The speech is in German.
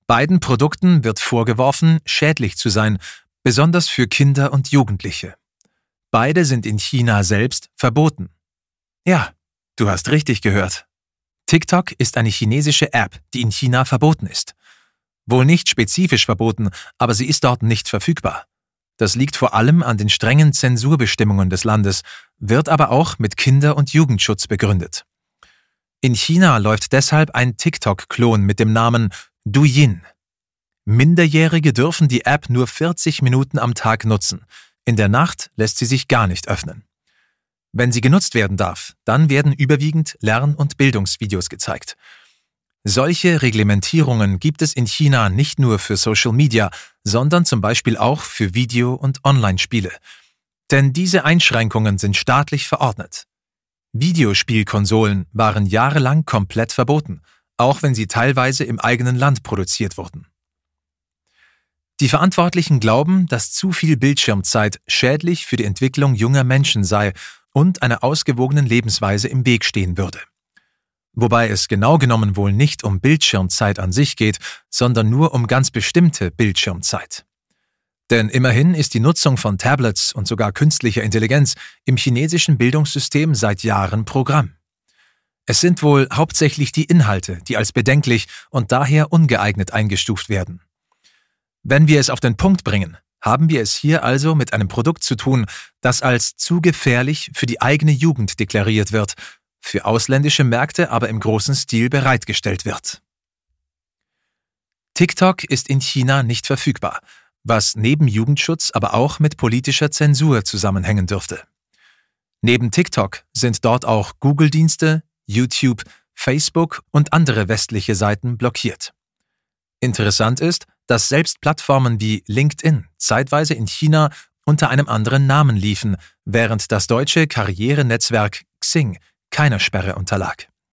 Beiden Produkten wird vorgeworfen, schädlich zu sein, besonders für Kinder und Jugendliche. Beide sind in China selbst verboten. Ja, du hast richtig gehört. TikTok ist eine chinesische App, die in China verboten ist. Wohl nicht spezifisch verboten, aber sie ist dort nicht verfügbar. Das liegt vor allem an den strengen Zensurbestimmungen des Landes, wird aber auch mit Kinder- und Jugendschutz begründet. In China läuft deshalb ein TikTok-Klon mit dem Namen Douyin. Minderjährige dürfen die App nur 40 Minuten am Tag nutzen. In der Nacht lässt sie sich gar nicht öffnen. Wenn sie genutzt werden darf, dann werden überwiegend Lern- und Bildungsvideos gezeigt. Solche Reglementierungen gibt es in China nicht nur für Social Media, sondern zum Beispiel auch für Video- und Online-Spiele. Denn diese Einschränkungen sind staatlich verordnet. Videospielkonsolen waren jahrelang komplett verboten, auch wenn sie teilweise im eigenen Land produziert wurden. Die Verantwortlichen glauben, dass zu viel Bildschirmzeit schädlich für die Entwicklung junger Menschen sei und einer ausgewogenen Lebensweise im Weg stehen würde. Wobei es genau genommen wohl nicht um Bildschirmzeit an sich geht, sondern nur um ganz bestimmte Bildschirmzeit. Denn immerhin ist die Nutzung von Tablets und sogar künstlicher Intelligenz im chinesischen Bildungssystem seit Jahren Programm. Es sind wohl hauptsächlich die Inhalte, die als bedenklich und daher ungeeignet eingestuft werden. Wenn wir es auf den Punkt bringen, haben wir es hier also mit einem Produkt zu tun, das als zu gefährlich für die eigene Jugend deklariert wird, für ausländische Märkte aber im großen Stil bereitgestellt wird. TikTok ist in China nicht verfügbar, was neben Jugendschutz aber auch mit politischer Zensur zusammenhängen dürfte. Neben TikTok sind dort auch Google-Dienste, YouTube, Facebook und andere westliche Seiten blockiert. Interessant ist, dass selbst Plattformen wie LinkedIn zeitweise in China unter einem anderen Namen liefen, während das deutsche Karrierenetzwerk Xing keiner Sperre unterlag.